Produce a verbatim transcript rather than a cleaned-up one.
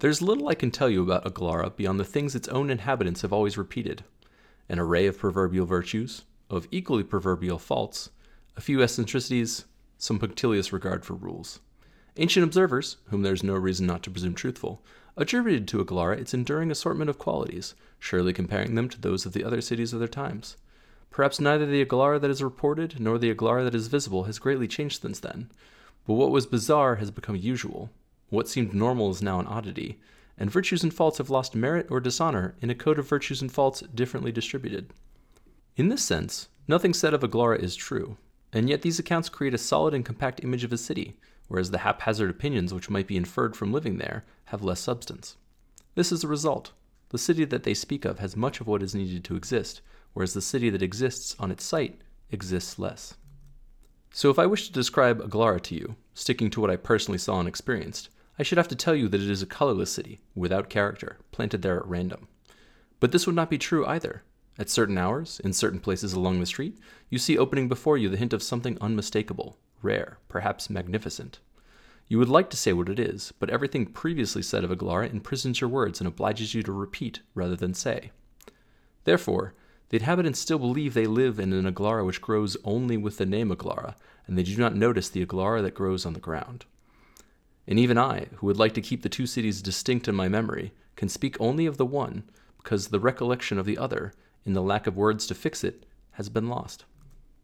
There's little I can tell you about Aglara beyond the things its own inhabitants have always repeated. An array of proverbial virtues, of equally proverbial faults, a few eccentricities, some punctilious regard for rules. Ancient observers, whom there is no reason not to presume truthful, attributed to Aglara its enduring assortment of qualities, surely comparing them to those of the other cities of their times. Perhaps neither the Aglara that is reported nor the Aglara that is visible has greatly changed since then, but what was bizarre has become usual, what seemed normal is now an oddity, and virtues and faults have lost merit or dishonor in a code of virtues and faults differently distributed. In this sense, nothing said of Aglara is true, and yet these accounts create a solid and compact image of a city, whereas the haphazard opinions which might be inferred from living there have less substance. This is the result. The city that they speak of has much of what is needed to exist, whereas the city that exists on its site exists less. So if I wish to describe Aglara to you, sticking to what I personally saw and experienced, I should have to tell you that it is a colorless city, without character, planted there at random. But this would not be true either. At certain hours, in certain places along the street, you see opening before you the hint of something unmistakable, rare, perhaps magnificent. You would like to say what it is, but everything previously said of Aglara imprisons your words and obliges you to repeat rather than say. Therefore, the inhabitants still believe they live in an Aglara which grows only with the name Aglara, and they do not notice the Aglara that grows on the ground. And even I, who would like to keep the two cities distinct in my memory, can speak only of the one, because the recollection of the other, in the lack of words to fix it, has been lost.